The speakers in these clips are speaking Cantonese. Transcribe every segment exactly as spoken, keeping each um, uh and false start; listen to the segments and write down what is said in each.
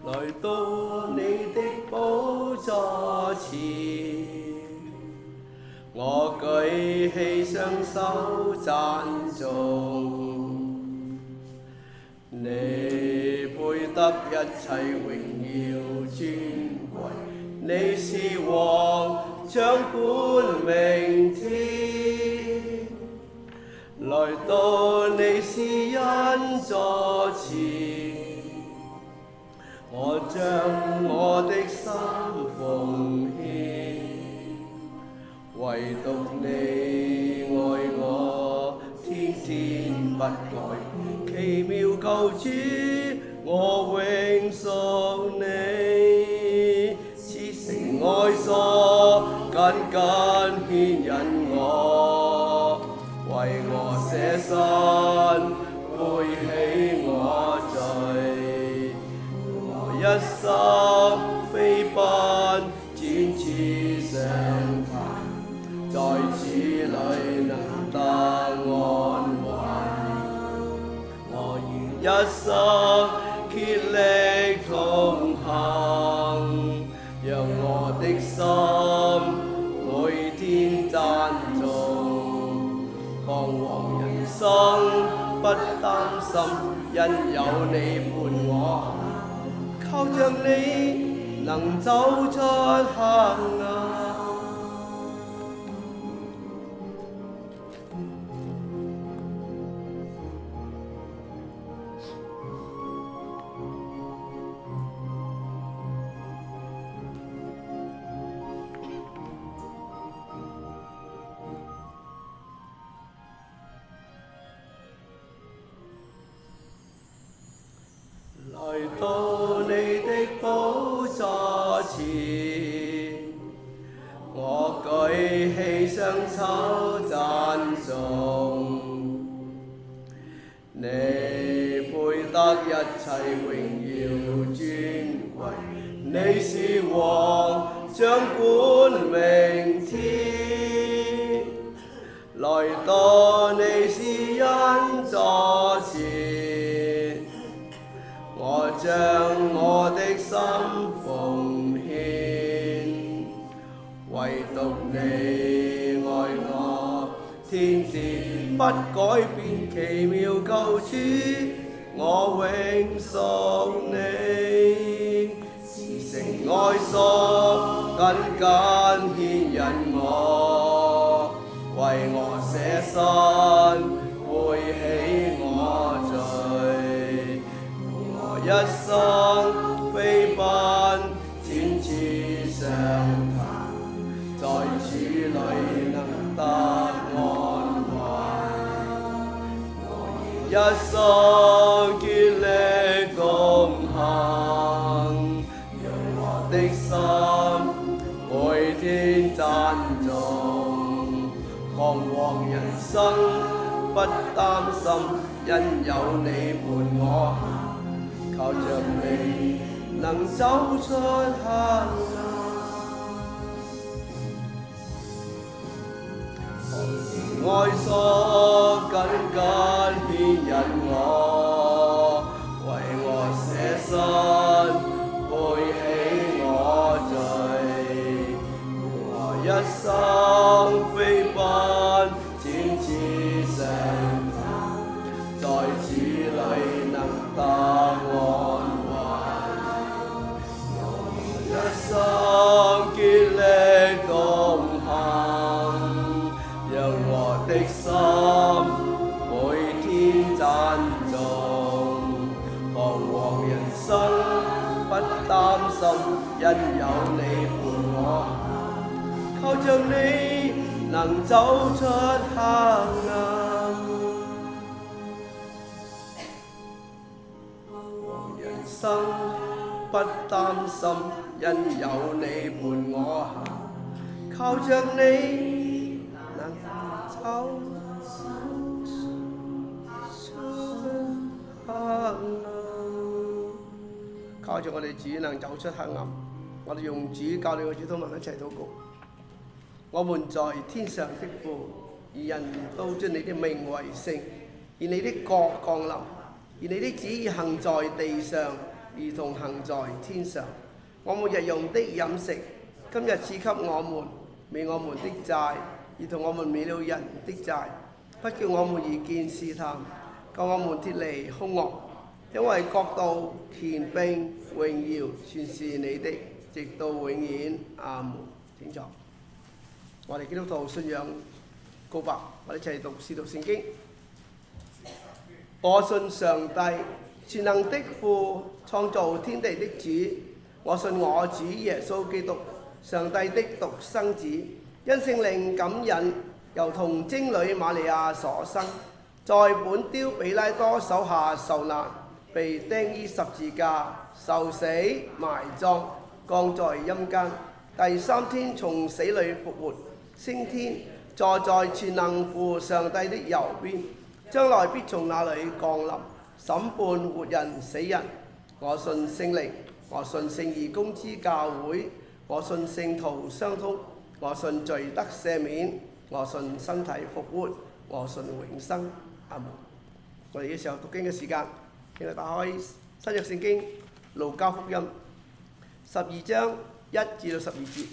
來到你的寶座前，我舉起雙手讚頌。你配得一切榮耀尊貴，你是王掌管明天。來到你施恩座前，我將我的心奉獻，唯獨你愛我，天天不改。奇妙救主，我永屬你，慈繩愛索，緊緊牽引我，為我捨身，背起我罪，我一生飛奔，展翅上騰，在主裏能得安慰。一生竭力同行，讓我的心每天讚頌。彷徨人生不擔心，因有你伴我行，靠着你能走出黑暗。來到你的寶座前，我舉起雙手讚頌。你配得一切榮耀尊貴，你是王掌管明天。來到你施恩座前，我將我的心奉獻，唯獨你愛我，天天不改變，奇妙救主，我永屬你，慈繩愛索，緊緊牽引我，為我捨身，背起我罪。一生飛奔，展翅上騰，在主裏能得安慰。我一生竭力同行，讓我的心每天讚頌。彷徨人生不擔心，因有你伴我行。靠着你能走出黑暗，愛索緊緊牽引我，為我捨身，背起我罪。我一生飛奔，展翅上騰，在主裏能得安慰。一生竭力同行，讓我的心每天讚頌。彷徨人生不擔心，因有你伴我行，靠着你能走出黑暗。生不擔心，因有你伴我行，靠着你能走出黑暗。靠着我哋主能走出黑暗，我哋用主教你嘅主禱文一齊禱告。我們在天上的父，以人都尊你的名為聖，以你的國降臨，而你的旨意行在地上， 如同行在天上。我們日用的飲食，今日賜給我們，免我們的債，如同我們免了人的債，不叫我們遇見試探，救我們脫離兇惡。因為國度、權柄、榮耀，全是你的，直到永遠。阿門。請坐。我哋基督徒信仰告白，我哋一齊讀使徒聖經。我信上帝，全能的父，創造天地的主。我信我主耶穌基督，上帝的獨生子，因聖靈感引，由童貞女瑪利亞所生，在本丟彼拉多手下受難，被釘於十字架，受死埋葬，降在陰間，第三天從死裏復活，升天，坐在全能父上帝的右邊，將來必從那裏降臨，審判活人死人。我信聖靈，我信聖義公之教會，我信聖徒相通，我信罪得赦免，我信身體復活，我信永生。阿門。我哋嘅時候讀經嘅時間，請你打開新約聖經路加福音十二章一至到十二節。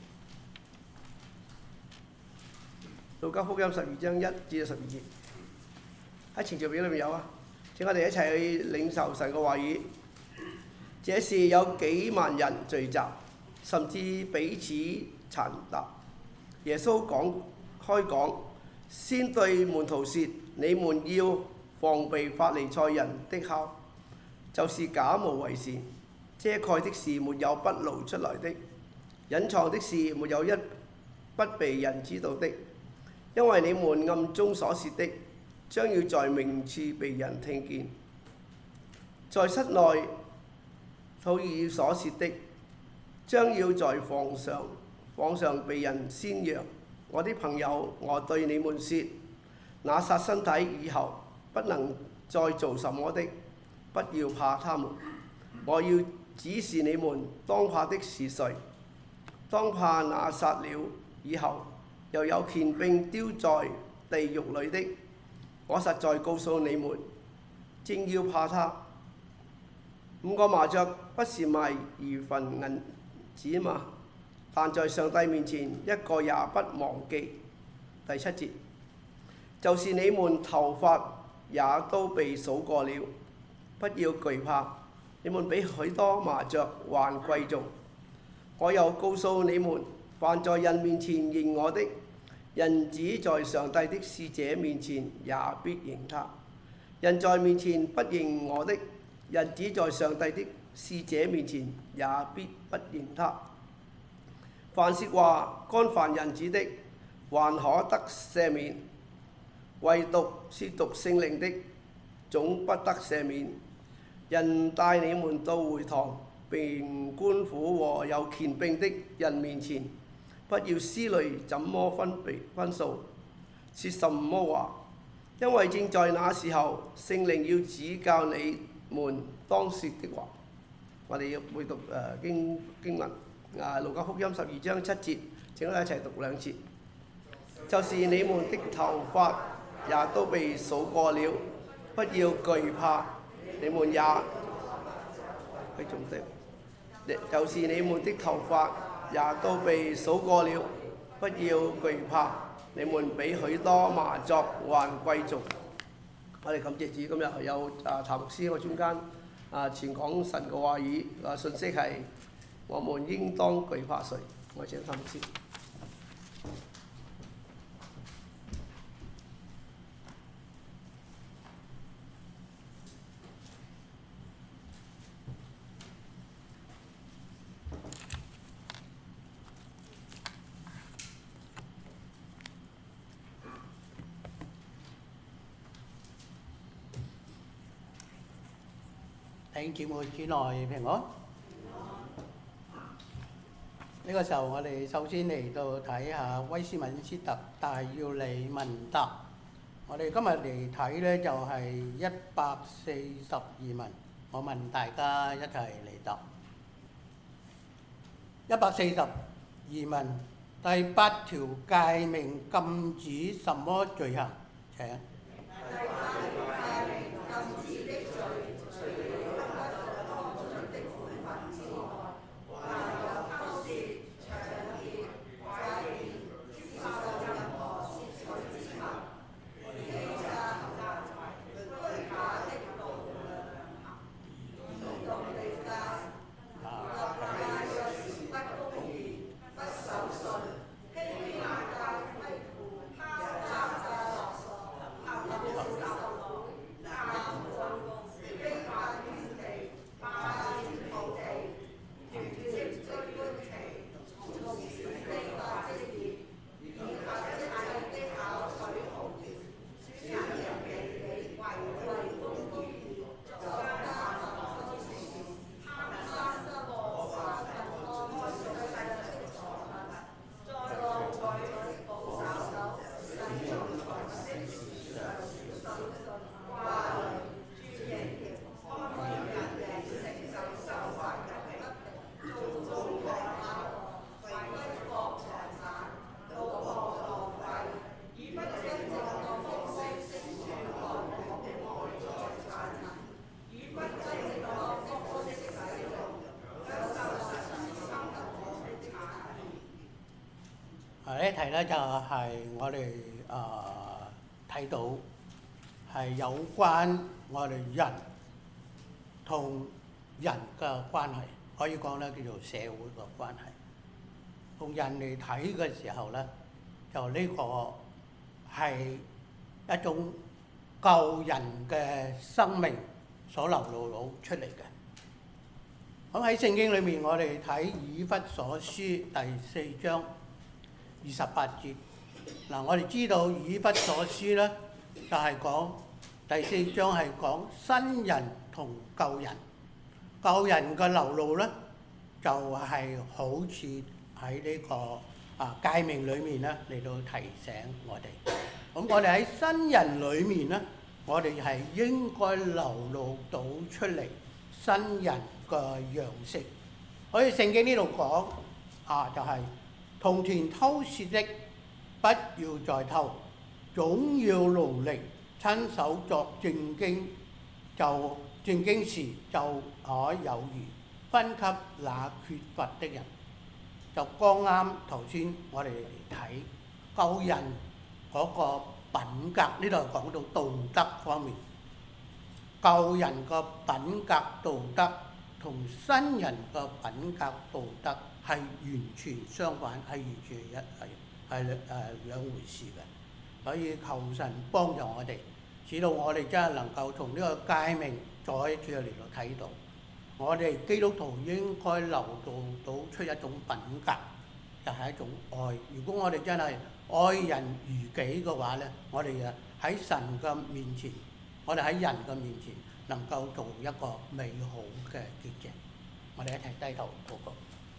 路加福音十二章一至到十二節喺程序表裏面有啊。請我哋一齊去領受神嘅話語。這時有幾萬人聚集，甚至彼此殘踏。耶穌講開講，先對門徒說：你們要防備法利賽人的酵，就是假冒為善，遮蓋的事沒有不露出來的，隱藏的事沒有一不被人知道的。因為你們暗中所說的，將要在明處被人聽見；在室內土耳所說的，將要在房上房上被人宣揚。我的朋友，我對你們說，那殺身體以後不能再做什麼的，不要怕他們。我要指示你們當怕的是誰？當怕那殺了以後又有權柄丟在地獄裏的。我實在告訴你們，正要怕他。五個麻雀不是賣二分銀子嘛？但在上帝面前一個也不忘記。第七節，就是你們頭髮也都被數過了，不要懼怕，你們比許多麻雀還貴重。我又告訴你們，凡在人面前認我的，人子在上帝的使者面前也必認他；人在面前不認我的，人子在上帝的使者面前也必不認他。凡說話干犯人子的，還可得赦免；唯獨褻瀆聖靈的，總不得赦免。人帶你們到會堂，並官府和有權柄的人面前，不要思慮怎麼分別分數，說什麼話，因為正在那時候，聖靈要指教你們當說的話。我哋要會讀誒、呃、經經文，啊路加福音十二章七節，請我哋一齊讀兩次。就是你們的頭髮也都被數過了，不要懼怕，你們也佢仲的，就是你們的頭髮也都被數過了，不要懼怕，你們比許多麻雀還貴重。我哋感謝主，今日有啊譚牧師喺我中間啊傳講神嘅話語，啊信息係我們應當懼怕誰？我請譚牧師。 弟兄姊妹，主內平安。呢個時候，我哋首先嚟到睇下威斯敏斯特大要理問答。我哋今日嚟睇呢，就係一百四十二問。我問大家一齊嚟答。一百四十二問，第八條誡命禁止什麼罪行？請。 一提咧，就係我哋啊睇到係有關我哋人同人嘅關係，可以講咧叫做社會嘅關係。同人嚟睇嘅時候咧，就呢個係一種救人嘅生命所流露出嚟嘅。咁喺聖經裏面，我哋睇以弗所書第四章二十八節。嗱，我哋知道以弗所書咧，就係講第四章係講新人同舊人。舊人嘅流露咧，就係好似喺呢個啊誡命裏面咧嚟到提醒我哋。咁我哋喺新人裏面咧，我哋係應該流露到出嚟新人嘅樣式。所以聖經呢度講啊，就係、是、從前偷竊的，不要再偷，總要勞力親手作正經，就正經事就可有餘，分給那缺乏的人。就剛啱頭先我哋嚟睇救人嗰個品格，呢度係講到道德方面。救人個品格道德同新人個品格道德係完全相反，係完全一係係誒兩回事嘅。所以求神幫助我哋，使到我哋真係能夠從呢個誡命再一次嚟到睇到，我哋基督徒應該流露到出一種品格，就係一種愛。如果我哋真係愛人如己嘅話咧，我哋誒喺神嘅面前，我哋喺人嘅面前能夠做一個美好嘅結晶。我哋一齊低頭禱告。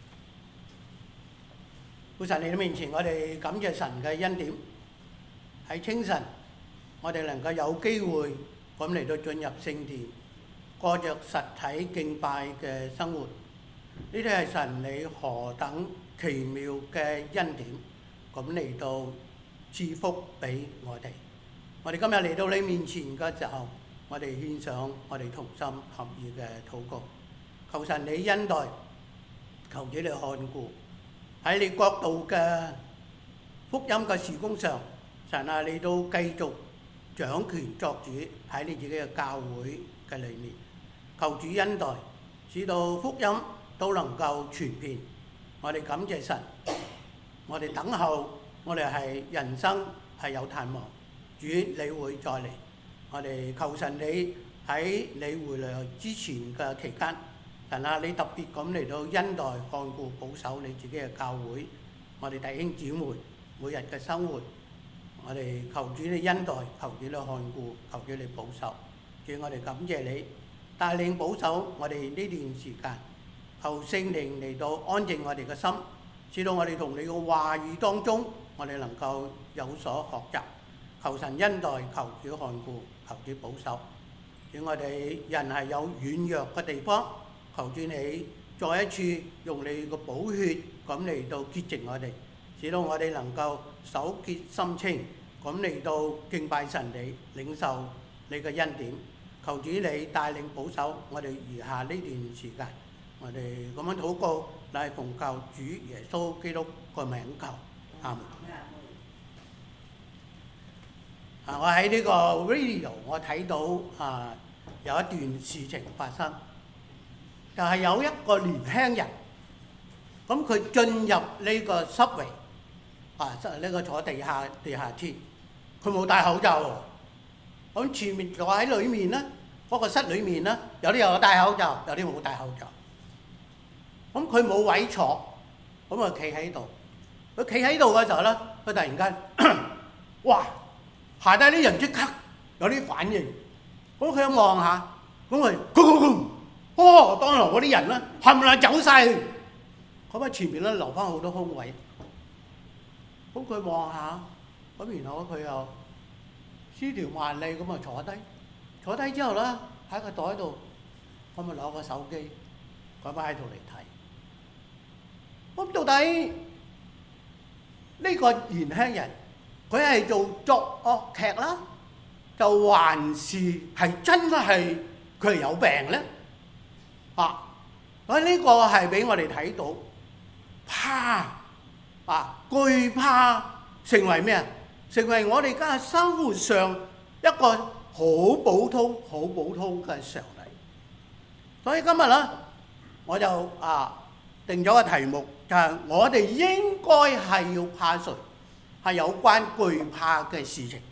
父神，你嘅面前，我哋感謝神嘅恩典。喺清晨，我哋能夠有機會咁嚟到進入聖殿，過着實體敬拜嘅生活。呢啲係神你何等奇妙嘅恩典，咁嚟到賜福俾我哋。我哋今日嚟到你面前嘅時候，我哋獻上我哋同心合意嘅禱告，求神你恩待，求主你看顧喺你國度嘅福音嘅事工上。神啊，你都繼續掌權作主喺你自己嘅教會嘅裏面，求主恩待，使到福音都能夠傳遍。我哋感謝神，我哋等候，我哋係人生係有盼望。主你會再嚟，我哋求神你喺你回來之前嘅期間，神啊，你特別咁嚟到恩待看顧保守你自己嘅教會，我哋弟兄姊妹每日嘅生活。我哋求主你恩待，求主你看顧，求主你保守。主，我哋感謝你帶領保守我哋呢段時間，求聖靈嚟到安靜我哋嘅心，使到我哋同你嘅話語當中，我哋能夠有所學習。求神恩待，求主看顧，求主保守。主，我哋人係有軟弱嘅地方，求主你再一次用你嘅寶血咁嚟到潔淨我哋，使到我哋能夠手潔心清，咁嚟到敬拜神你，領受你嘅恩典。求主你帶領保守我哋餘下呢段時間，我哋咁樣禱告，乃係奉靠主耶穌基督個名求，阿門。啊，我喺呢個 radio 我睇到啊有一段事情發生，就係有一個年輕人，咁佢進入呢個 subway。啊！呢個坐地下地下鐵，佢冇戴口罩喎。咁前面坐喺裏面咧，嗰個室裏面咧，有啲有戴口罩，有啲冇戴口罩。咁佢冇位坐，咁啊企喺度。佢企喺度嘅時候咧，佢突然間，哇！下低啲人即刻有啲反應。咁佢一望下，咁佢，哦！當堂嗰啲人咧，冚唪唥走晒去。咁啊前面咧留翻好多空位。咁佢望下，咁然後佢又絲條萬里咁啊坐低，坐低之後咧喺個袋度，咁啊攞個手機，咁啊喺度嚟睇。咁到底呢個年輕人佢係做作惡劇啦，就還是係真係佢係有病咧？啊！所以呢個係俾我哋睇到，啪！ 啊，懼怕成為咩啊？成為我哋家生活上一個好普通、好普通嘅常理。所以今日咧，我就啊定咗個題目，就係我哋應該係要怕誰，係有關懼怕嘅事情。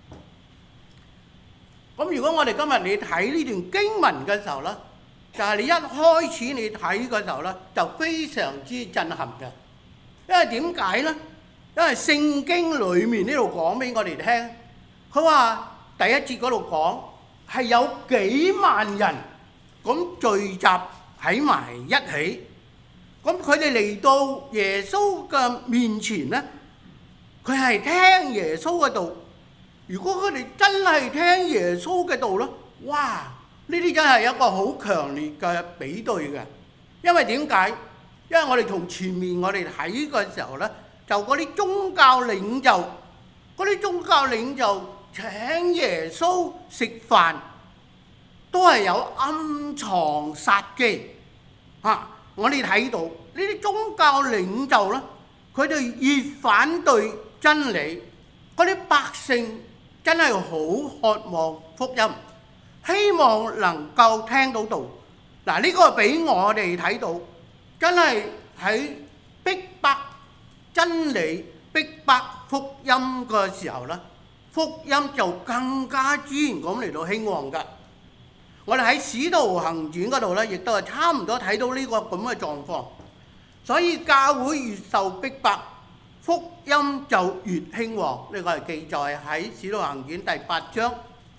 咁如果我哋今日你睇呢段經文嘅時候咧，就係你一開始你睇嘅時候咧，就非常之震撼嘅。因為點解咧？因為聖經裏面呢度講俾我哋聽，佢話第一節嗰度講係有幾萬人咁聚集喺埋一起，咁佢哋嚟到耶穌嘅面前咧，佢係聽耶穌嘅道。如果佢哋真係聽耶穌嘅道咧，哇！呢啲真係一個好強烈嘅比對嘅。因為點解？因為我哋從前面我哋睇嘅時候咧，就嗰啲宗教領袖，嗰啲宗教領袖請耶穌食飯，都係有暗藏殺機啊！我哋睇到呢啲宗教領袖咧，佢哋越反對真理，嗰啲百姓真係好渴望福音，希望能夠聽到道。嗱，呢個俾我哋睇到，真係喺逼迫真理、逼迫福音嘅時候咧，福音就更加自然咁嚟到興旺㗎。我哋喺《使徒行傳》嗰度咧，亦都係差唔多睇到呢個咁嘅狀況。所以教會越受逼迫，福音就越興旺。呢個係記載喺《使徒行傳》第八章。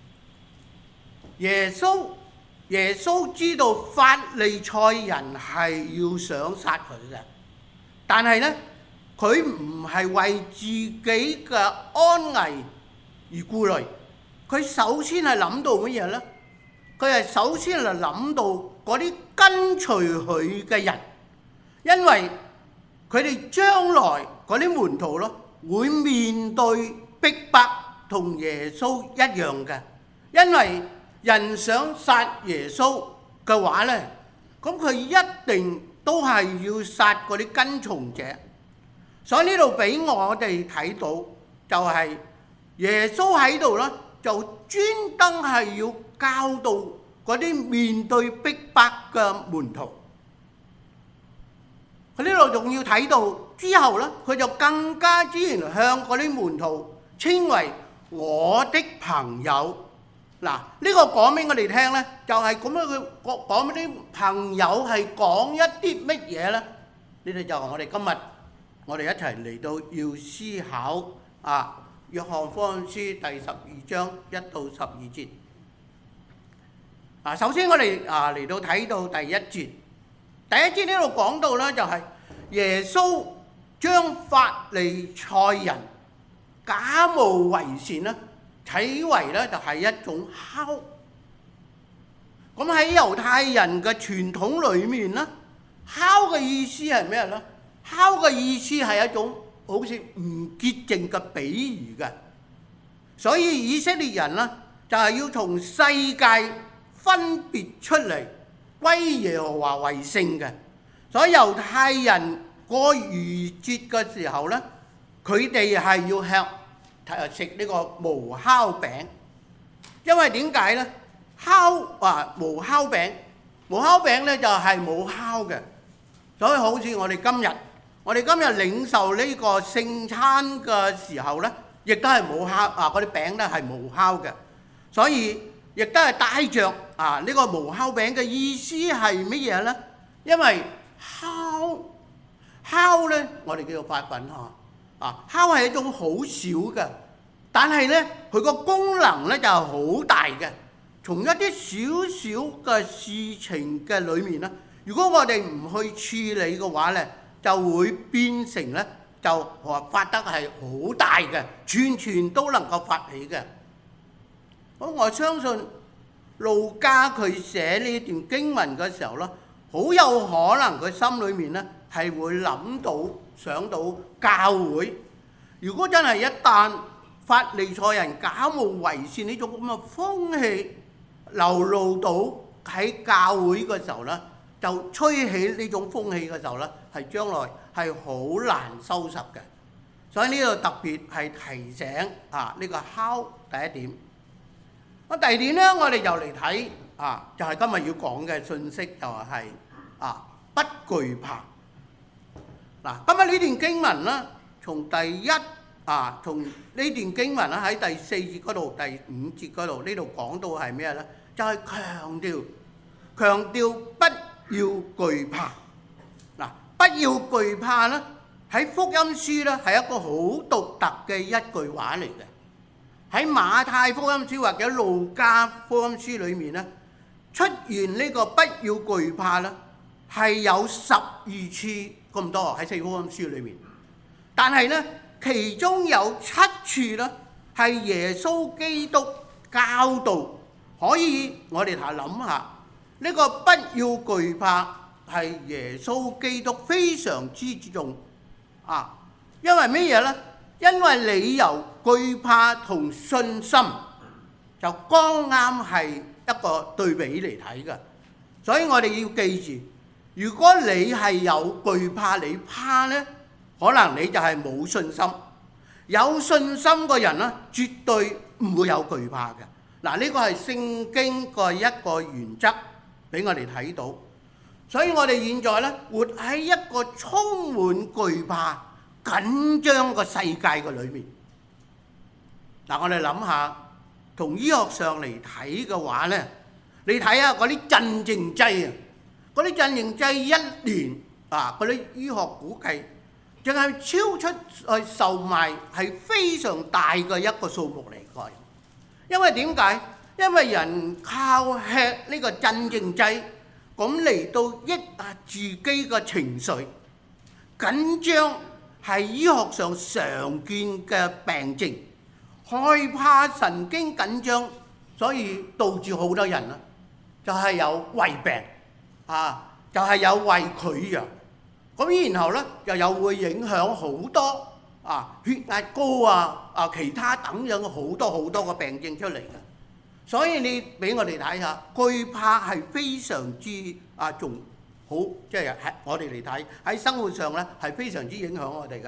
耶穌耶穌知道法利賽人係要想殺佢嘅，但係咧佢唔係為自己嘅安危而顧慮，佢首先係諗到乜嘢咧？佢係首先係諗到嗰啲跟隨佢嘅人，因為佢哋將來嗰啲門徒咯，會面對逼迫同耶穌一樣嘅，因為人想殺耶穌嘅話咧，咁佢一定都係要殺嗰啲跟從者。所以呢度俾我哋睇到，就係耶穌喺度咧，就專登係要教導嗰啲面對逼迫嘅門徒。佢呢度仲要睇到之後咧，佢就更加之然向嗰啲門徒稱為我的朋友。嗱，呢個講俾我哋聽咧，就係咁樣佢講講俾啲朋友係講一啲乜嘢咧？呢啲就係我哋今日我哋一齊嚟到要思考啊，《約翰福音書》第十二章一到十二節。啊，首先我哋啊嚟到睇到第一節，第一節呢度講到咧，就係耶穌將法利賽人假冒為善啦，睇為咧就係一種酵。咁喺猶太人嘅傳統裏面咧，酵嘅意思係咩咧？酵嘅意思係一種好似唔潔淨嘅比喻嘅。所以以色列人咧就係要從世界分別出嚟，歸耶和華為聖嘅。所以猶太人過逾節嘅時候咧，佢哋係要吃食呢個無酵餅，因為點解咧？酵啊無酵餅，無酵餅咧就係冇酵嘅，所以好似我哋今日，我哋今日領受呢個聖餐嘅時候咧，亦都係冇酵啊，嗰啲餅咧係無酵嘅，所以亦都係帶着啊呢個無酵餅嘅意思係乜嘢咧？因為酵酵咧，我哋叫做發粉嚇。啊，酵係一種好少嘅，但係咧佢個功能咧就係好大嘅。從一啲少少嘅事情嘅裏面咧，如果我哋唔去處理嘅話咧，就會變成咧就發得係好大嘅，全全都能夠發起嘅。咁我相信路加佢寫呢段經文嘅時候咧，好有可能佢心裏面咧係會諗到想到教會，如果真係一旦法利賽人假冒為善呢種咁嘅風氣流露到喺教會嘅時候咧，就就吹起呢種風氣嘅時候咧，係將來係好難收拾嘅。所以呢度特別係提醒啊，呢個敲第一點。咁第二點咧，我哋又嚟睇啊，就係今日要講嘅信息就係啊，不懼怕。嗱，今日呢段經文咧，從第一啊，從呢段經文咧喺第四節嗰度、第五節嗰度呢度講到係咩咧？就係強調強調不要懼怕。嗱，不要懼怕咧，喺福音書咧係一個好獨特嘅一句話嚟嘅。喺馬太福音書或者路加福音書裏面咧，出現呢個不要懼怕咧，係有十二次咁多喺四福音書裏面。但係咧，其中有七次咧係耶穌基督教導，可以我哋睇諗下呢個不要懼怕係耶穌基督非常之注重啊，因為咩嘢咧？因為理由懼怕同信心就剛啱係一個對比嚟睇嘅，所以我哋要記住，如果你係有懼怕，你怕呢，可能你就係冇信心。有信心嘅人呢，絕對唔會有懼怕嘅。嗱，呢個係聖經嘅一個原則俾我哋睇到。所以我哋現在呢，活喺一個充滿懼怕、緊張個世界嘅裏面。嗱，我哋諗下，從醫學上嚟睇嘅話呢，你睇下嗰啲鎮靜劑啊，嗰啲鎮靜劑一年啊，嗰啲醫學估計淨係超出去售賣係非常大嘅一個數目嚟嘅。因為點解？因為人靠吃呢個鎮靜劑，咁嚟到抑壓自己嘅情緒，緊張係醫學上常見嘅病症，害怕神經緊張，所以導致好多人啊，就係有胃病啊，就係有胃潰瘍，咁然後咧又有會影響好多啊血壓高啊啊其他等樣好多好多個病症出嚟嘅。所以你俾我哋睇下，懼怕係非常之啊重好，即係喺我哋嚟睇喺生活上咧係非常之影響我哋嘅。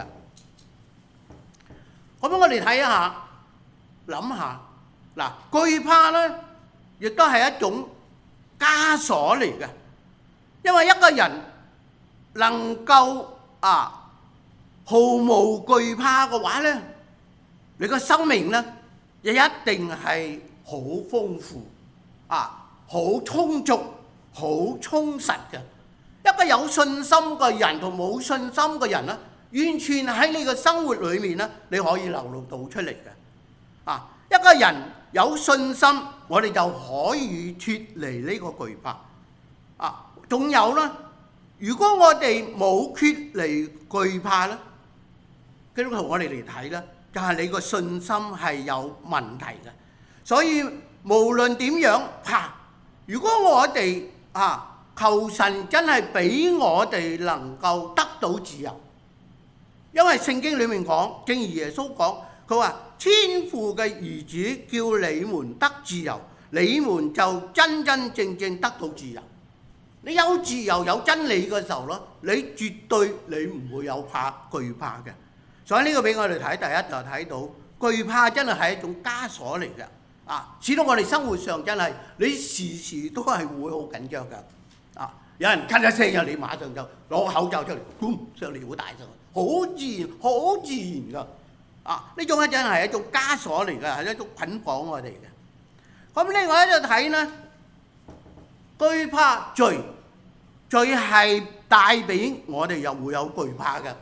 咁我哋睇一下，諗下嗱，懼怕咧亦都係一種枷鎖嚟嘅，因為一個人能夠啊毫無懼怕嘅話咧，你個生命咧亦一定係好豐富啊，好充足，好充實嘅。一個有信心嘅人同冇信心嘅人咧，完全喺你嘅生活裏面咧，你可以流露到出嚟嘅。啊，一個人有信心，我哋就可以脫離呢個懼怕。啊，仲有啦，如果我哋冇脫離懼怕咧，基督徒我哋嚟睇咧，就係你個信心係有問題嘅。所以無論點樣怕，如果我哋啊求神真係俾我哋能夠得到自由，因為聖經裡面講，正如耶穌講，佢話天父嘅兒子叫你們得自由，你們就真真正正得到自由。你有自由有真理嘅時候咯，你絕對你唔會有怕懼怕嘅。所以呢個俾我哋睇，第一就睇到懼怕真係係一種枷鎖嚟嘅。啊！始終我哋生活上真係，你時時都係會好緊張㗎。啊！有人咳一聲嘅，你馬上就攞口罩出嚟，嘣上嚟好大聲，好自然，好自然㗎。啊！呢種咧真係一種枷鎖嚟㗎，係一種捆綁我哋嘅。咁另外一度睇呢，懼怕罪，罪係帶俾我哋又會有懼怕嘅。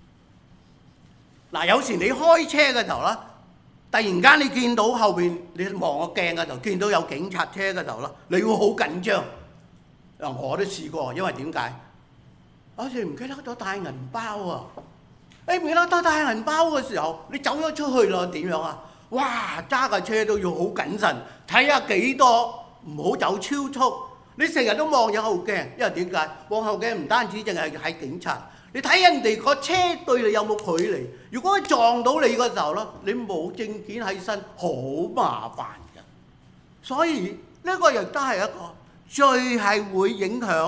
嗱，有時你開車嘅時候啦，突然間你見到後邊，你望個鏡嘅時候見到有警察車嘅時候啦，你會好緊張。嗱，我都試過，因為點解？好似唔記得咗帶銀包啊！誒，唔記得咗帶銀包嘅時候，你走咗出去咯，點樣啊？哇！揸架車都要好謹慎，睇下幾多，唔好走超速。你成日都望右後鏡，因為點解？望後鏡唔單止淨係睇警察，你睇人哋個車對你有冇距離。如果佢撞到你嘅時候咧，你冇證件喺身，好麻煩嘅。所以呢個亦都係一個最係會影響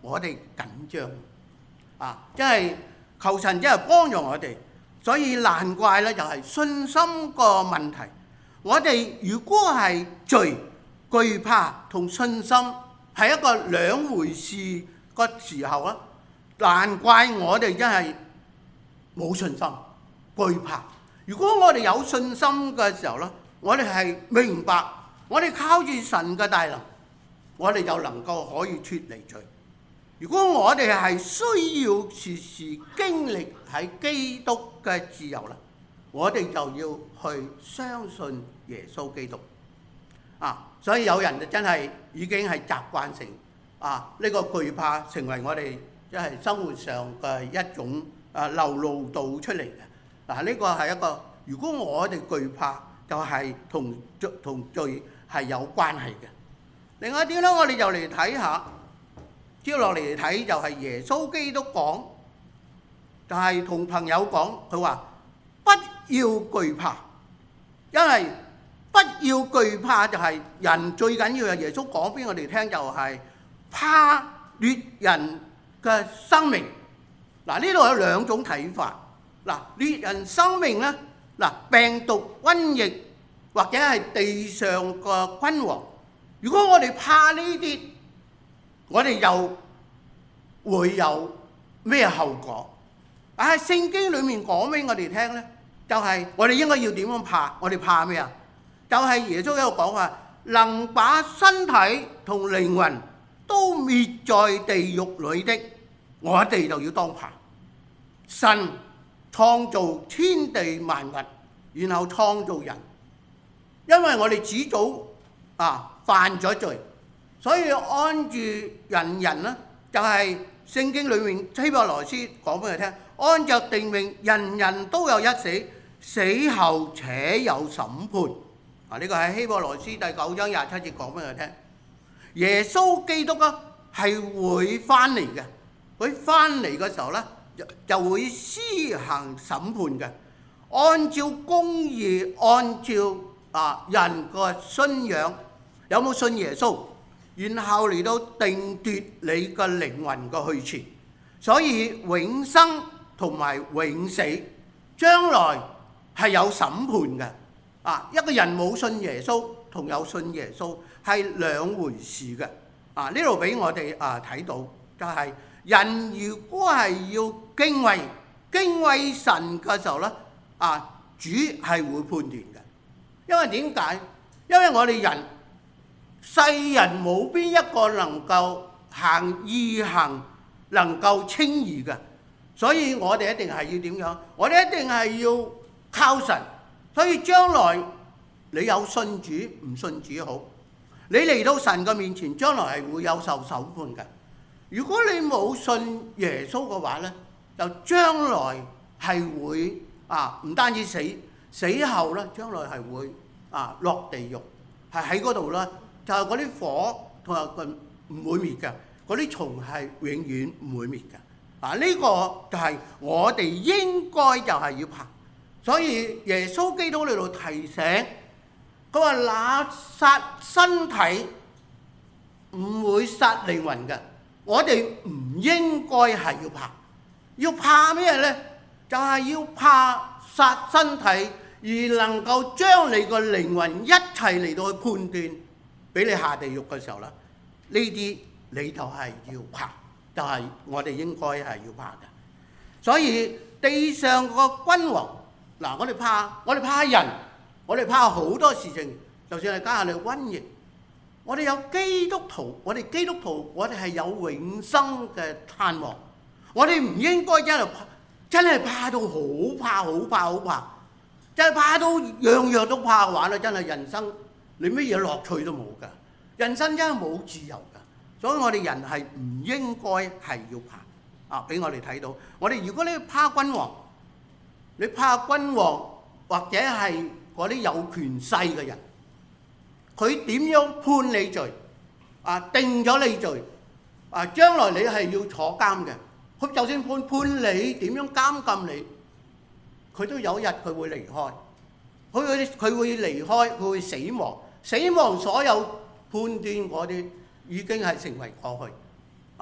我哋緊張啊！即係求神即係幫助我哋，所以難怪咧就係信心個問題。我哋如果係罪懼怕同信心係一個兩回事個時候啦，難怪我哋真係冇信心懼怕。如果我哋有信心嘅時候咧，我哋係明白，我哋靠住神嘅大能，我哋就能夠可以脫離罪。如果我哋係需要時時經歷喺基督嘅自由啦，我哋就要去相信耶穌基督啊！所以有人就真係已經係習慣成啊呢個懼怕成為我哋即係生活上嘅一種啊流露到出嚟嘅。嗱，呢個係一個，如果我哋懼怕就係同罪同罪係有關係嘅。另外一啲咧，我哋就嚟睇下，接落嚟嚟睇就係耶穌基督講，就係同朋友講，佢話不要懼怕，因為不要懼怕就係人最緊要係耶穌講俾我哋聽，就係怕掠人嘅生命。嗱，呢度有兩種睇法。嗱，掠人生命咧，嗱，病毒、瘟疫或者係地上嘅君王，如果我哋怕呢啲，我哋又會有咩後果？啊，聖經裡面講俾我哋聽咧，就係我哋應該要點樣怕？我哋怕咩啊？就係耶穌喺度講話，能把身體同靈魂都滅在地獄裡的，我哋就要當怕。神創造天地萬物，然後創造人，因為我哋始祖啊犯咗罪，所以按住人人咧，就係聖經裏面希伯來書講俾佢聽，按着定命，人人都有一死，死後且有審判。啊，呢個係希伯來書第九章廿七節講俾佢聽。耶穌基督啊係會翻嚟嘅，佢翻嚟嘅時候咧，就會施行審判嘅，按照公義，按照啊人個信仰，有冇信耶穌，然後嚟到定奪你個靈魂個去處。所以永生同埋永死，將來係有審判嘅。啊，一個人冇信耶穌同有信耶穌係兩回事嘅。啊，呢度俾我哋啊睇到，就係、是。人如果係要敬畏敬畏神嘅時候咧，啊主係會判斷嘅。因為點解？因為我哋人世人冇邊一個能夠行義行，能夠稱義嘅，所以我哋一定係要點樣？我哋一定係要靠神。所以將來你有信主唔信主好，你嚟到神嘅面前，將來係會有受審判嘅。如果你冇信耶穌嘅話咧，就將來係會啊，唔單止死，死後咧，將來係會啊落地獄，係喺嗰度啦。就係嗰啲火同埋佢唔會滅嘅，嗰啲蟲係永遠唔會滅嘅。啊，呢個就係我哋應該就係要怕。所以耶穌基督喺度提醒，佢話那殺身體唔會殺靈魂嘅。我哋唔應該係要怕，要怕咩呢？就係、是、要怕殺身體，而能夠將你個靈魂一齊嚟到去判斷，俾你下地獄嘅時候啦，呢啲你就係要怕，就係、是、我哋應該係要怕嘅。所以地上個君王，嗱，我哋怕，我哋怕人，我哋怕好多事情，就算係加下你瘟疫。我哋有基督徒，我哋基督徒，我哋係有永生嘅盼望。我哋唔應該真係怕，真係怕到好怕、好怕、好怕，真係怕到樣樣都怕嘅話咧，真係人生你乜嘢樂趣都冇㗎。人生真係冇自由㗎，所以我哋人係唔應該係要怕。啊，俾我哋睇到，我哋如果你怕君王，你怕君王或者係嗰啲有權勢嘅人。佢點樣判你罪？啊，定咗你罪，啊，將來你係要坐監嘅。佢就算判判你點樣監禁你，佢都有一日佢會離開。佢會佢會離開，佢會死亡。死亡所有判斷嗰啲已經係成為過去。啊，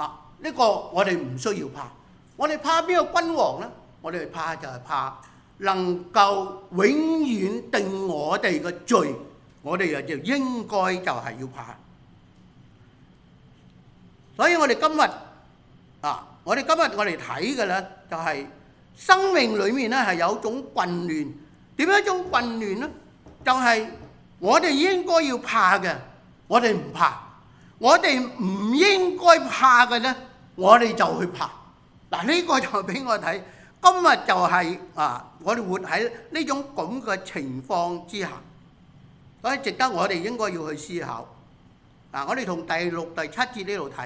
呢個我哋唔需要怕。我哋怕邊個君王呢？我哋怕就係怕能夠永遠定我哋嘅罪，我哋就應該就係要怕。所以我哋今日啊，我哋今日我哋睇嘅咧，就係生命裏面咧係有種混亂。點樣一種混亂呢？就係我哋應該要怕嘅，我哋唔怕；我哋唔應該怕嘅咧，我哋就去怕。嗱，呢個就俾我睇，今日就係啊，我哋活喺呢種咁嘅情況之下，所以值得我哋應該要去思考。嗱，我哋從第六、第七節呢度睇，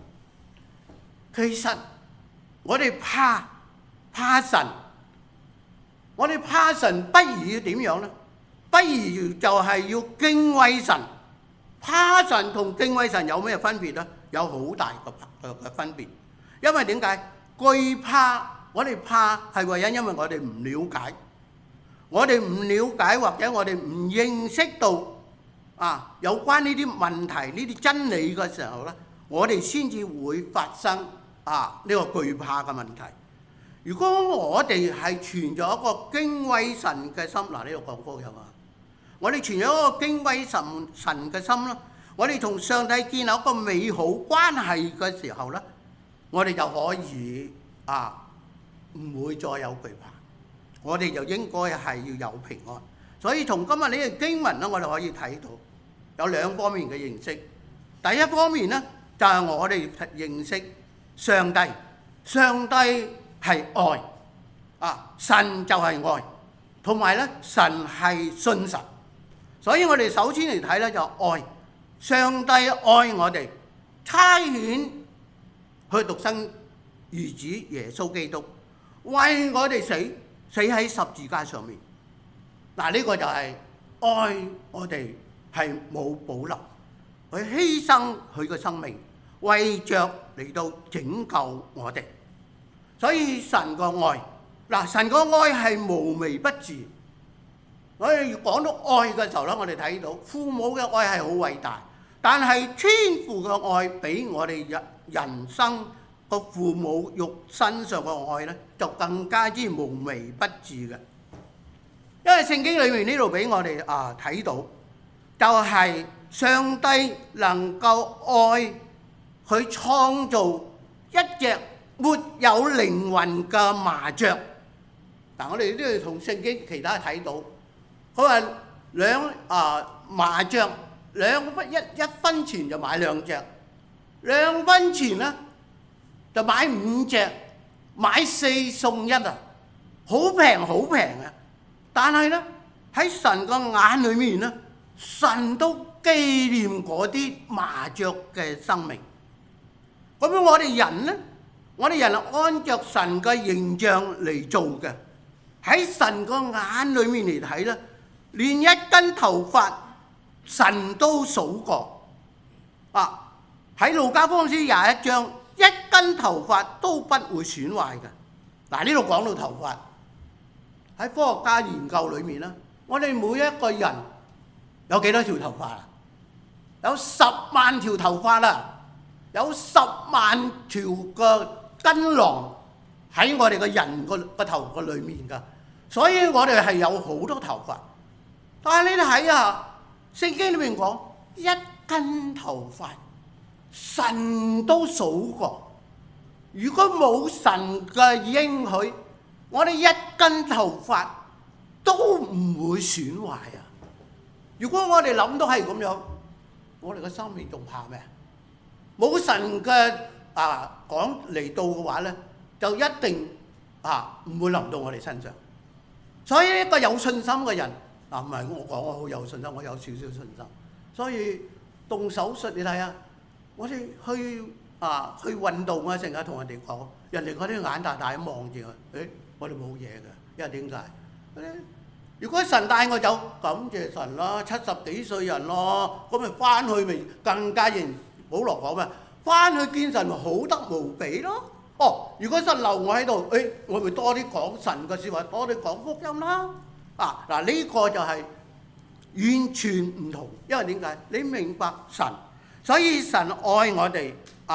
其實我哋怕怕神，我哋怕神不如要點樣呢？不如就係要敬畏神。怕神同敬畏神有咩分別呢？有好大個嘅分別。因為點解？懼怕，我哋怕係為因因為我哋唔了解，我哋唔了解或者我哋唔認識到啊有關呢啲問題、呢啲真理嘅時候呢，我哋先至會發生啊呢個懼怕嘅問題。如果我哋係存咗一個敬畏神嘅心，嗱，呢度講福音啊，我哋存咗一個敬畏神神嘅心啦，我哋同上帝建立一個美好關係嘅時候呢，我哋就可以啊唔會再有懼怕，我哋就應該係要有平安。所以從今日呢個經文呢，我哋可以睇到有兩方面嘅認識。第一方面呢，就係我哋認識上帝，上帝係愛啊，神就係愛，同埋咧神係信實。所以我哋首先嚟睇咧就愛，上帝愛我哋，差遣佢獨生兒子耶穌基督為我哋死，死喺十字架上面。嗱，呢個就係愛我哋係冇保留，佢犧牲佢嘅生命，為着嚟到拯救我哋。所以神個愛，嗱，神個愛係無微不至。我哋講到愛嘅時候咧，我哋睇到父母嘅愛係好偉大，但係天父嘅愛比我哋人人生個父母肉身上嘅愛咧，就更加之無微不至嘅。因為聖經裏面呢度俾我哋啊睇到，就係上帝能夠愛佢創造一隻沒有靈魂嘅麻雀。嗱，我哋都要從聖經其他睇到，佢話兩啊麻雀兩分一一分錢就買兩隻，兩分錢咧就買五隻，買四送一啊，好平好平啊！但係咧喺神個眼裏面咧，神都紀念嗰啲麻雀嘅生命。咁樣我哋人咧，我哋人係按着神嘅形象嚟做嘅。喺神個眼裏面嚟睇咧，連一根頭髮神都數過。啊，喺路加福音廿一章，一根頭髮都不會損壞嘅。嗱，呢度講到頭髮，喺科學家研究裏面咧，我哋每一個人有幾多條頭髮啊？有十萬條頭髮啦，有十萬條嘅根囊喺我哋個人個個頭個裏面噶，所以我哋係有好多頭髮。但係你睇下聖經裏面講，一根頭髮神都數過。如果冇神嘅應許，我哋一根頭髮都唔會損壞啊！如果我哋諗到係咁樣，我哋嘅生命仲怕咩？冇神嘅啊講嚟到嘅話咧，就一定啊唔會臨到我哋身上。所以一個有信心嘅人，嗱唔係我講我好有信心，我有少少信心。所以動手術你睇下，我哋去啊去運動啊，成日同人哋講，人哋嗰啲眼大大咁望住佢，誒我哋冇嘢嘅，因為點解？如果神帶我走，感謝神啦，七十幾歲人咯，咁咪翻去咪更加認保羅講咩？翻去見神咪好得無比咯。哦，如果神留我喺度，誒我咪多啲講神嘅説話，多啲講福音啦。啊嗱，呢個就係完全唔同，因為點解？你明白神，所以神愛我哋啊，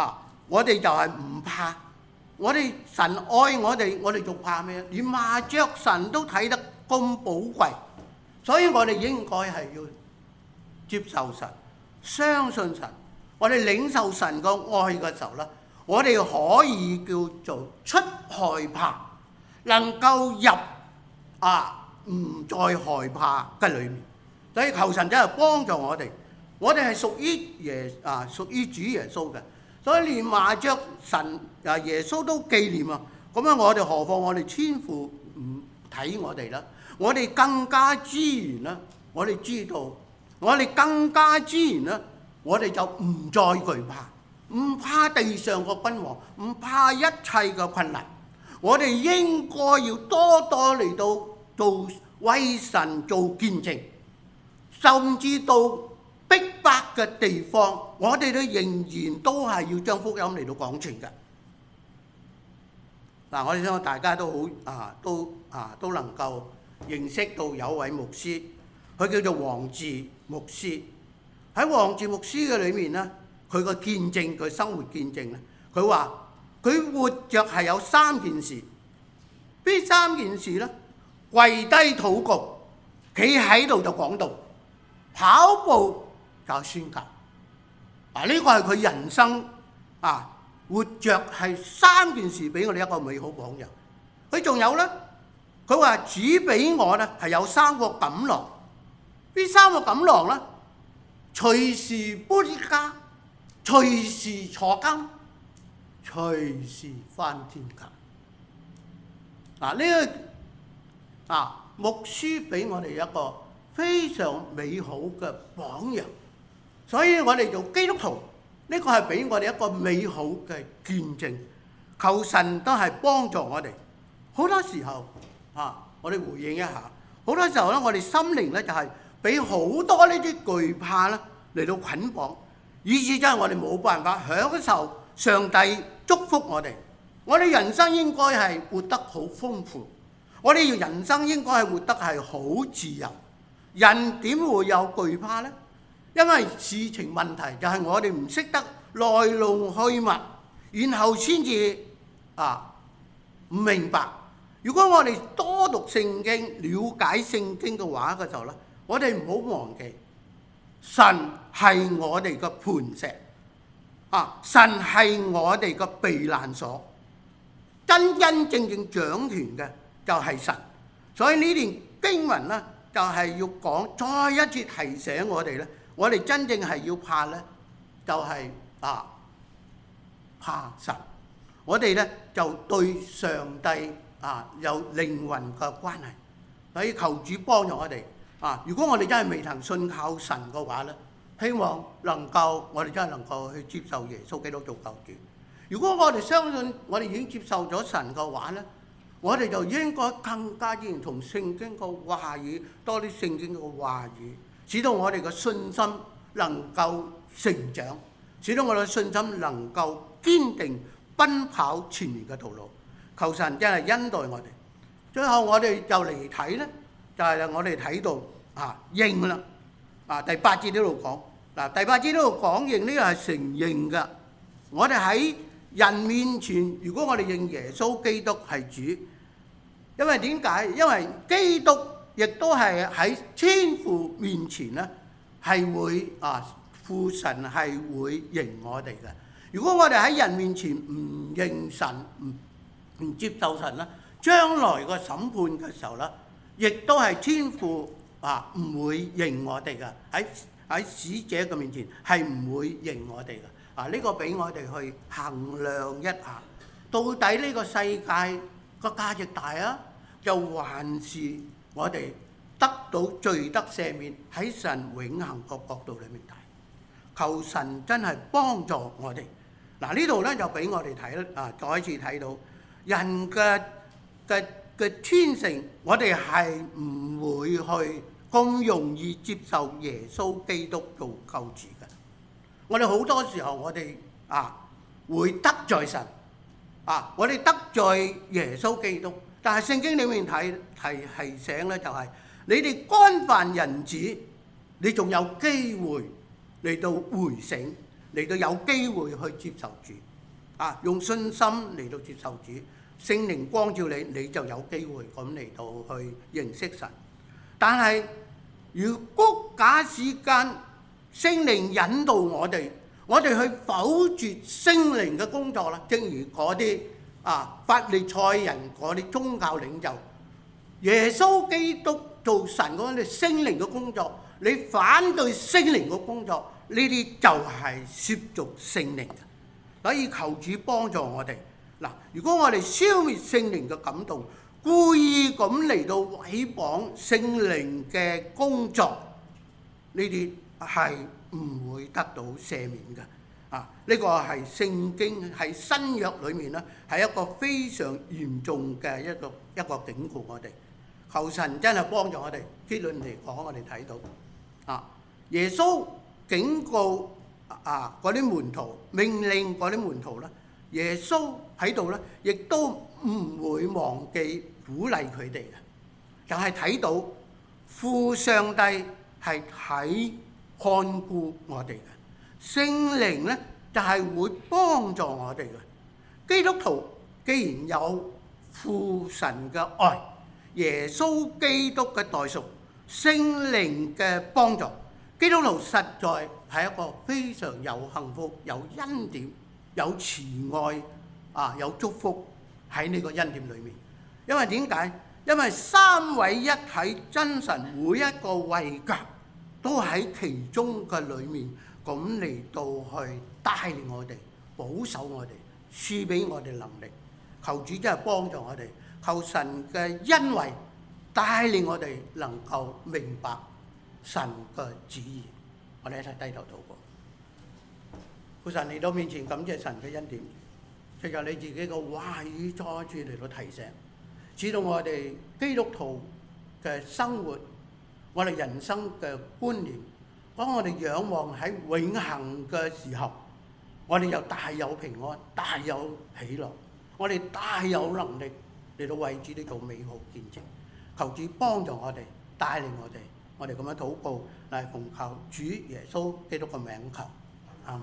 我哋就係唔怕。我哋神愛我哋，我哋仲怕咩？連麻雀神都睇得咁寶貴，所以我哋應該係要接受神，相信神。我哋領受神個愛嘅時候咧，我哋可以叫做出害怕，能夠入啊唔再害怕嘅裏面。所以求神真係幫助我哋。我哋係屬於耶啊，屬於主耶穌嘅，所以連麻雀神啊耶穌都紀念啊。咁樣我哋何況我哋天父唔睇我哋啦？我哋更加自然啦。我哋知道，我哋更加自然啦。我哋就唔再懼怕，唔怕地上個君王，唔怕一切嘅困難。我哋應該要多多嚟到做為神做見證，甚至到逼迫嘅地方，我哋都仍然都係要將福音嚟到講傳嘅。嗱，我哋相信大家都好啊，都啊都能夠認識到有位牧師，佢叫做黃志牧師。喺黃志牧師嘅裏面咧，佢個見證，佢生活見證咧，佢話佢活着係有三件事。邊三件事咧？跪低禱告，企喺度就講道，跑步就宣教。啊，呢個係佢人生啊，活着係三件事俾我哋一個美好榜樣。佢仲有咧，佢話主俾我咧係有三個錦囊。邊三個錦囊咧？隨時搬家，隨時坐監，隨時返天家。嗱，呢個啊牧師俾我哋一個非常美好嘅榜樣，所以我哋做基督徒，呢個係俾我哋一個美好嘅見證。求神都係幫助我哋。好多時候啊，我哋回應一下，好多時候咧，我哋心靈咧就係俾好多呢啲懼怕咧嚟到捆綁，以致真係我哋冇辦法享受上帝祝福我哋。我哋人生應該係活得好豐富，我哋人生應該係活得係好自由。人點會有懼怕呢？因為事情問題就係我哋唔識得來龍去脈，然後先至啊唔明白。如果我哋多讀聖經、了解聖經嘅話嘅時候咧，我哋唔好忘記神係我哋嘅磐石啊！神係我哋嘅避難所，真真正正掌權嘅就係神。所以呢段經文咧，就係要講再一次提醒我哋咧，我哋真正係要怕咧，就係啊怕神。我哋咧就對上帝啊有靈魂嘅關係，所以求主幫助我哋啊！如果我哋真係未曾信靠神嘅話咧，希望能夠我哋真係能夠去接受耶穌基督做救主。如果我哋相信我哋已經接受咗神嘅話咧，我哋就應該更加認同聖經嘅話語，多啲聖經嘅話語，使到我哋嘅信心能夠成長，使到我哋嘅信心能夠堅定奔跑前面嘅道路。求神真係恩待我哋。最後我哋就嚟睇咧，就係我哋睇到啊認啦，啊第八節呢度講嗱，第八節呢度講認呢個係承認㗎。我哋喺人面前，如果我哋認耶穌基督係主，因為點解？因為基督亦都係喺天父面前咧，係會啊父神係會認我哋嘅。如果我哋喺人面前唔認神，唔唔接受神啦，將來個審判嘅時候咧，亦都係天父啊唔會認我哋嘅。喺喺使者嘅面前係唔會認我哋嘅。啊，呢個俾我哋去衡量一下，到底呢個世界個價值大啊，又還是我哋得到罪得赦免喺神永恆個角度裏面大？求神真係幫助我哋。嗱，呢度咧就俾我哋睇啦，啊，再一次睇到人嘅嘅嘅天性，我哋係唔會去咁容易接受耶穌基督做救主嘅。我哋好多時候我哋啊會得罪神啊，我哋得罪耶穌基督。但係聖經裡面睇提提醒咧，就係你哋干犯人子，你仲有機會嚟到回省，嚟到有機會去接受主。 啊，用信心嚟到接受主，聖靈光照你，你就有機會咁嚟到去認識神。但係如果假使間聖靈引導我哋，我哋去否決聖靈嘅工作啦，正如嗰啲啊法利賽人嗰啲宗教領袖，耶穌基督做神嗰啲聖靈嘅工作，你反對聖靈嘅工作，呢啲就係褻瀆聖靈嘅。所以求主幫助我哋。嗱，如果我哋消滅聖靈嘅感動，故意咁嚟到毀謗聖靈嘅工作，呢啲係唔會得到赦免嘅。啊，呢個係聖經喺新約裏面咧，係一個非常嚴重嘅一個一個警告我哋。求神真係幫助我哋。結論嚟講，我哋睇到啊，耶穌警告啊嗰啲門徒，命令嗰啲門徒咧，耶穌喺度咧，亦都唔會忘記鼓勵佢哋嘅，就係睇到父上帝係睇看顧我哋嘅，聖靈咧就係會幫助我哋嘅。基督徒既然有父神嘅愛，耶穌基督嘅代贖，聖靈嘅幫助，基督徒實在係一個非常有幸福、有恩典、有慈愛啊、有祝福喺呢個恩典裏面。因為點解？因為三位一體真神每一個位格都喺其中嘅裏面，咁嚟到去帶領我哋、保守我哋、賜俾我哋能力。求主真係幫助我哋，求神嘅恩惠帶領我哋能夠明白神嘅旨意。我哋一齊低頭禱告。父神嚟到面前，感謝神嘅恩典，藉著你自己嘅話語再次嚟到提醒，指導我哋基督徒嘅生活，我哋人生嘅觀念。當我哋仰望喺永恆嘅時候，我哋又大有平安，大有喜樂，我哋大有能力嚟到為主呢做美好見證。求主幫助我哋，帶領我哋，我哋咁樣禱告，嚟奉靠主耶穌基督嘅名求。啱。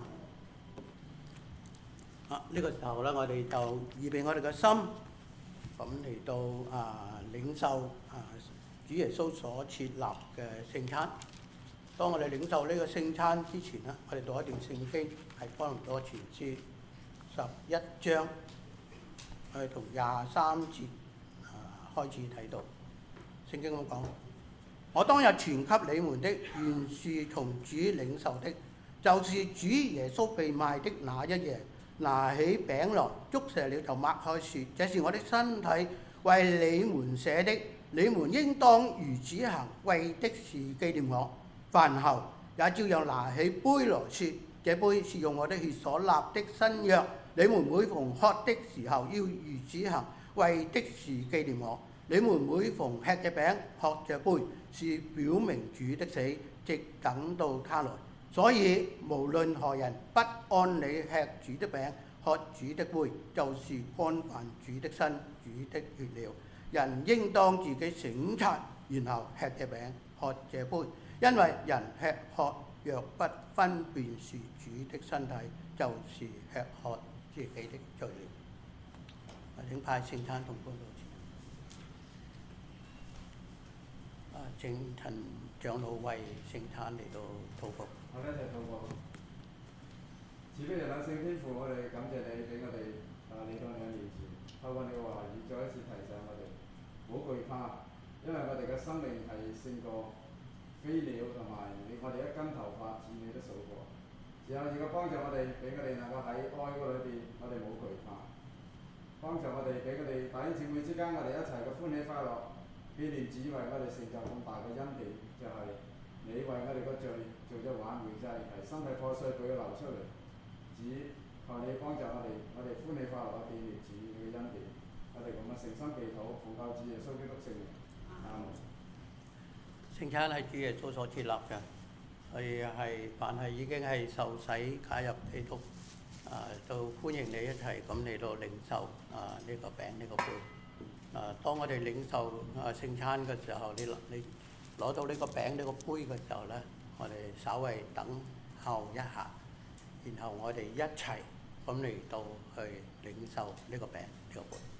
啊，呢個時候咧，我哋就預備我哋嘅心，咁嚟到啊領受啊主耶穌所設立嘅聖餐。當我哋領受呢個聖餐之前咧，我哋讀一段聖經，係哥林多前書十一章，我哋從廿三節啊開始睇到。聖經咁講：我當日傳給你們的，原是從主領受的，就是主耶穌被賣的那一夜，拿起餅來，祝謝了就擘開說：這是我的身體，為你們捨的，你們應當如此行，為的是紀念我。飯後也照樣拿起杯來說：這杯是用我的血所立的新約，你們每逢喝的時候要如此行，為的是紀念我。你們每逢吃這餅、喝這杯，是表明主的死，直等到他來。所以無論何人不按理吃主的餅、喝主的杯，就是干犯主的身、主的血了。人應當自己省察，然後吃這餅、喝這杯。因為人吃喝若不分辨是主的身體，就是吃喝自己的罪了。請派聖餐同工到前。啊，請陳長老為聖餐嚟到禱告。 我哋一齊禱告。慈悲人等聖天父，我哋感謝你俾我哋啊嚟到你嘅面前，透過你嘅話語再一次提醒我哋，唔好懼怕，因為我哋嘅生命係勝過飛鳥同埋你，我哋一根頭髮子女都數過。只有如果幫助我哋，俾我哋能夠喺愛嗰裏邊，我哋冇懼怕。幫助我哋，俾我哋弟兄姊妹之間，我哋一齊嘅歡喜快樂，紀念主為我哋成就咁大嘅恩典，就係、是、你為我哋個罪做咗挽回祭，係身體破碎俾佢流出嚟。主求你幫助我哋，我哋歡喜快樂嘅紀念主你嘅恩典。我哋咁樣誠心祈禱，奉靠主耶穌基督聖名。阿門。 聖餐係主耶穌所設立嘅，佢係凡係已經係受洗加入基督，啊，都歡迎你一齊咁嚟到領受啊呢個餅呢個杯。啊，當我哋領受啊聖餐嘅時候，你你攞到呢個餅呢個杯嘅時候咧，我哋稍微等候一下，然後我哋一齊咁咁嚟到去領受呢個餅呢個碗。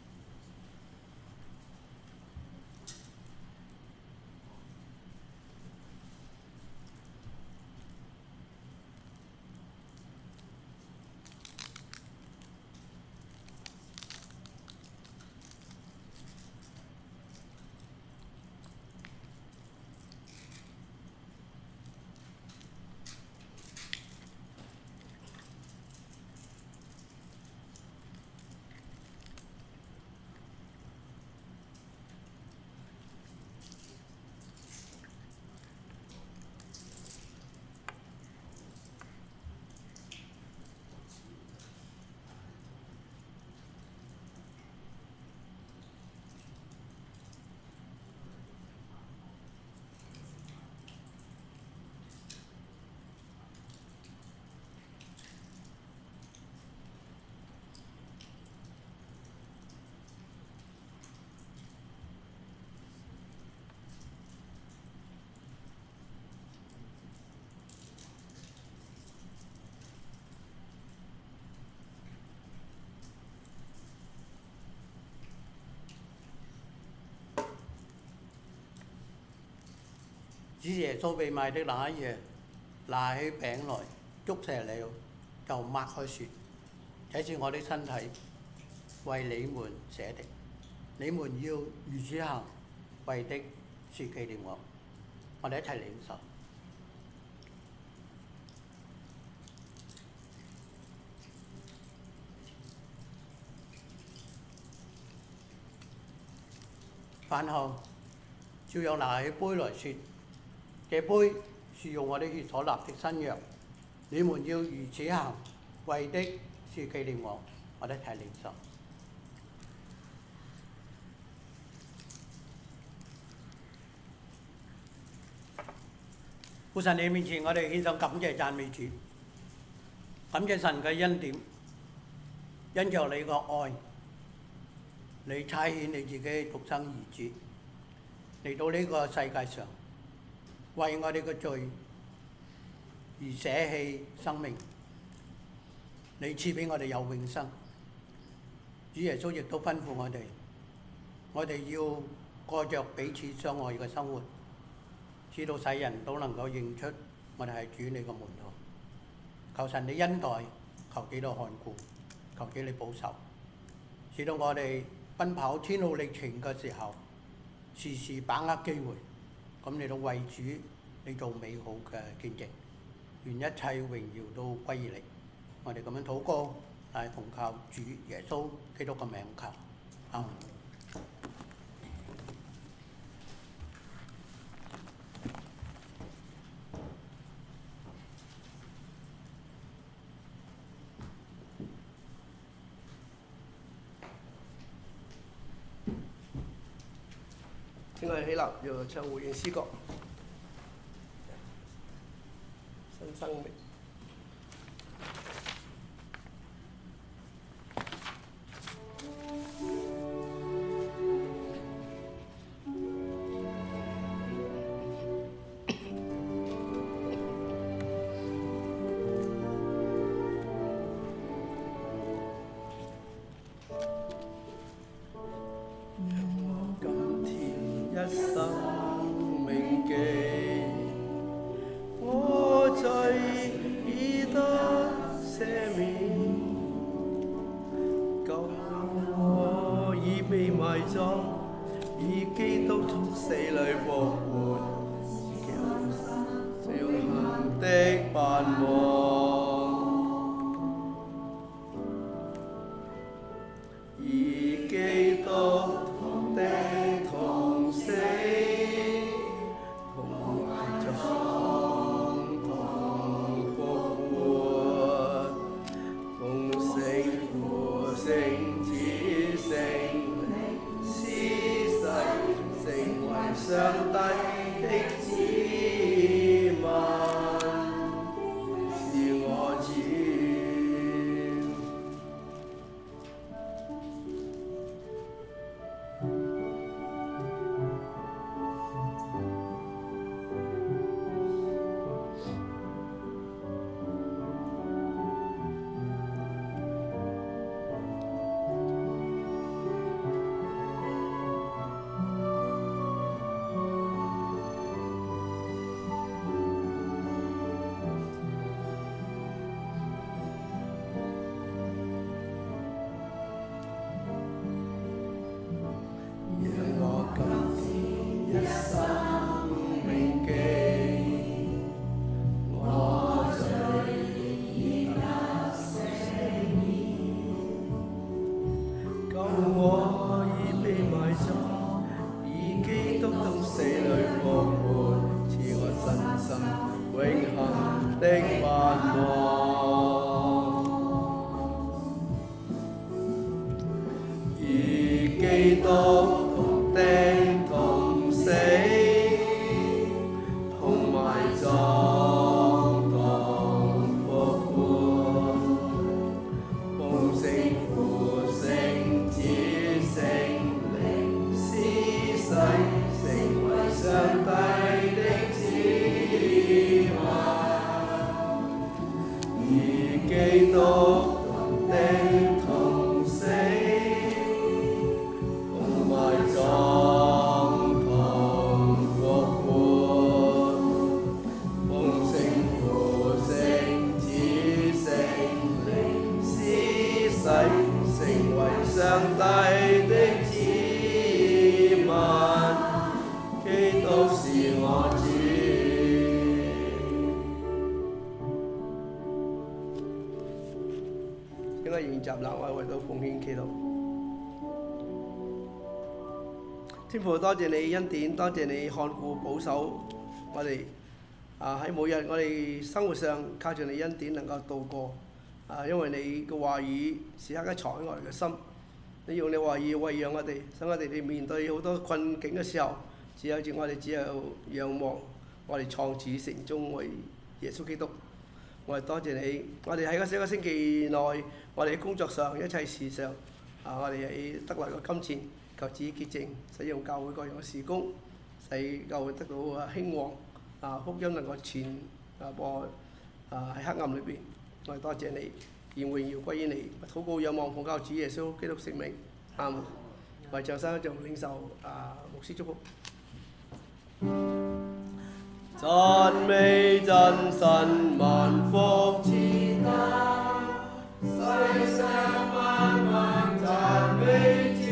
主耶穌被賣的那一夜，拿起餅來，祝謝了，就擘開說：這是我的身體，為你們捨的，你們要如此行，為的是紀念我。我哋一齊領受。飯後，照樣拿起杯來說：這杯是用我的血所立的新約，你們要如此行，為的是紀念我。我哋一齊領受。父神，你面前我哋獻上感謝讚美主，感謝神嘅恩典，因着你個愛，你差遣你自己獨生兒子嚟到呢個世界上，為我哋嘅罪而捨棄生命，你賜俾我哋有永生。主耶穌亦都吩咐我哋，我哋要過着彼此相愛嘅生活，使到世人都能夠認出我哋係主你嘅門徒。求神你恩待，求主你看顧，求主你保守，使到我哋奔跑天路歷程嘅時候，時時把握機會，咁嚟到為主你做美好嘅見證，願一切榮耀都歸於你。我哋咁樣禱告，係奉靠主耶穌基督嘅名求。阿門。 請我哋起立，要唱回應詩歌《新生命》。 上帝的子民，是救我已被埋葬，以基督到死裏復活，賜我新生永恆的盼望。以基督同釘同死，同埋葬同復活，奉聖父聖子聖靈施洗，成為上帝的子民。以基督同釘同死，同埋葬同復活，奉聖父聖子聖靈施洗，成為上帝的子民。基督是我主。應該研習啦，我為到奉獻祈禱。天父，多謝你恩典，多謝你看顧保守我哋啊！喺每日我哋生活上靠住你恩典能夠度過啊！因為你嘅話語時刻嘅藏喺我哋嘅心，你用你話語餵養我哋，使我哋哋面對好多困境嘅時候，只有住我哋只有仰望我哋創始成終為耶穌基督。我哋多謝你，我哋喺嗰四個星期內，我哋喺工作上一切事上啊，我哋喺得來嘅金錢。求主潔淨，使用教會各樣嘅事工，使教會得到啊興旺，啊福音能夠傳啊播啊喺黑暗裏邊。我哋多謝你，願榮耀歸於你。禱告仰望奉靠主耶穌基督聖名，阿門。為長生就領受啊牧師祝福。讚美真神萬福之家，世上萬民讚美主。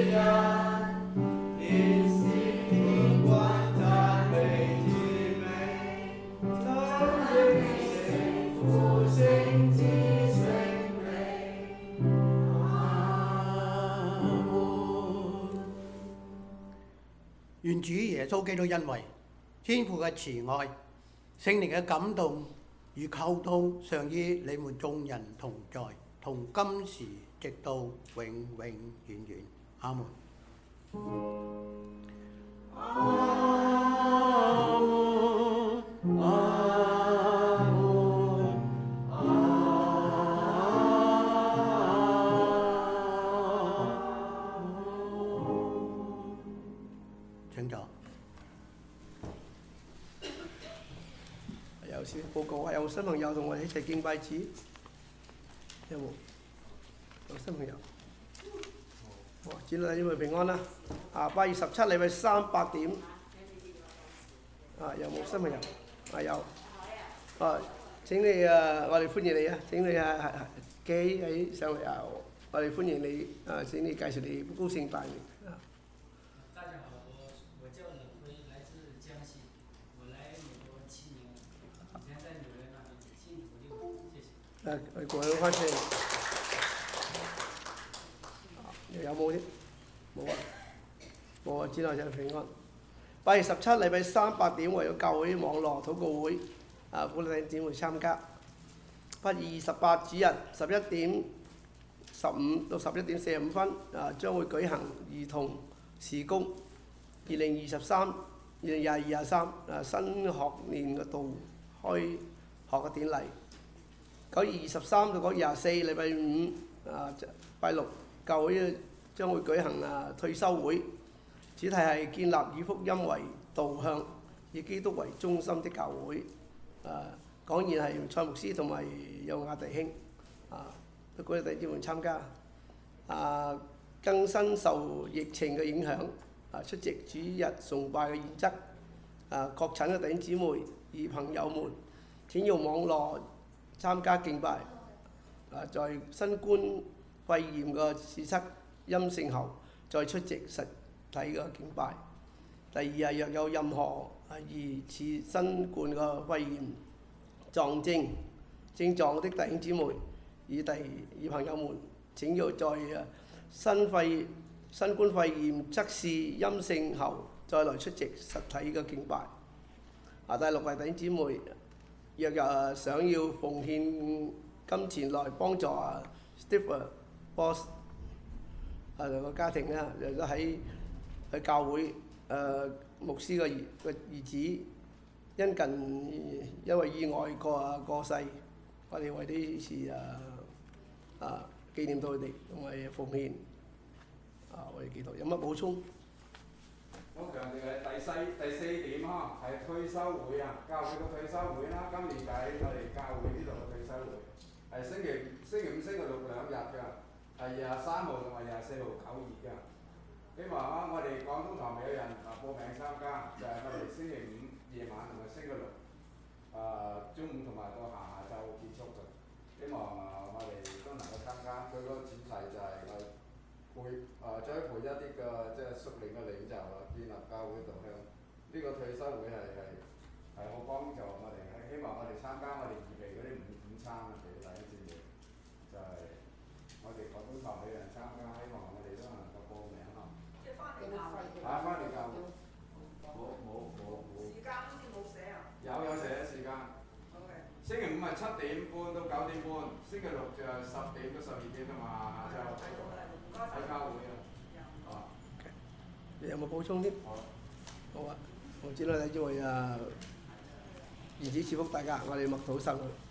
願主耶穌基督恩惠、天父嘅慈愛、聖靈嘅感動與溝通，常與你們眾人同在，同今時直到永永遠遠。阿門。阿門。阿門。阿門。請坐。 有少報告啊！有新朋友同我哋一齊敬拜主，有冇？有新朋友。哦，主內因為平安啦！啊，八月十七禮拜三八點。啊，有冇新朋友？啊有。啊，請你啊，我哋歡迎你啊！請你啊，企喺上嚟啊！我哋歡迎你啊！請你介紹你高興拜年啊！ 大家好，我我叫冷辉，来自江西，我来美国七年了，以前在纽约那边辛苦就谢谢。 誒，我過咗翻出嚟。有冇啫？冇啊！冇啊！主內就平安。八月十七禮拜三八點，為咗教會網絡禱告會，啊，鼓勵弟兄姊妹參加。八月二十八主日十一點十五到十一點四十五分，啊，將會舉行兒童事工。二零二十三、二零廿二廿三，啊，新學年嘅道開學嘅典禮。九月二十三到九月廿四禮拜五，啊，拜六。教會將會舉行啊退休會，主題係建立以福音為導向，以基督為中心的教會。啊，講員係蔡牧師同埋有亞弟兄，啊，都鼓勵弟兄姊妹參加。啊，更新受疫情嘅影響，啊，出席主日崇拜嘅原則。啊，確診嘅弟兄姊妹與朋友們，請用網絡參加敬拜。啊，在新冠肺炎嘅試測陰性後，再出席實體嘅敬拜。第二日若有任何疑似新冠嘅肺炎狀症症狀的弟兄姊妹與弟與朋友們，請要在新肺新冠肺炎測試陰性後，再來出席實體嘅敬拜。啊，第六位弟兄姊妹，若有想要奉獻金錢來幫助啊 Steve Boss 啊個家庭咧，亦都喺喺教會誒、呃、牧師嘅兒個兒子因近因為意外過啊過世，我哋為呢次啊啊紀念到佢哋，同埋奉獻啊為祈禱。有乜補充？ 我強調係第四第四點呵，係退休會啊，教會嘅退休會啦。今年就喺我哋教會呢度嘅退休會，係星期星期五、星期六兩日㗎，係廿三號同埋廿四號九二㗎。希望啊，我哋廣東堂有人啊報名參加，就係、是、我哋星期五夜晚同埋星期六啊、呃、中午同埋到下晝結束㗎。希望啊我哋都能夠參加，佢嗰個主題就係我培啊栽培一啲嘅即係屬靈嘅領袖啊，建立教會導向。呢、這個退休會係係係好幫助我哋，希望我哋參加我哋預備嗰啲午午餐啊，俾大家知嘅，就係、是、我哋廣東堂有人參加，希望我哋都能夠報名啊。 即係翻嚟教會。 嚇！翻嚟教會。冇冇冇冇。 時間好似冇寫啊。 有有寫時間。 好嘅。 星期五係七點半到九點半，星期六就係十點到十二點啊嘛，下晝。 睇到啦，唔該晒。 喺教會啊。啊。 你有冇補充啲？ 好。 好啊，我知道你因為啊，兒子賜福大家，我哋默禱神。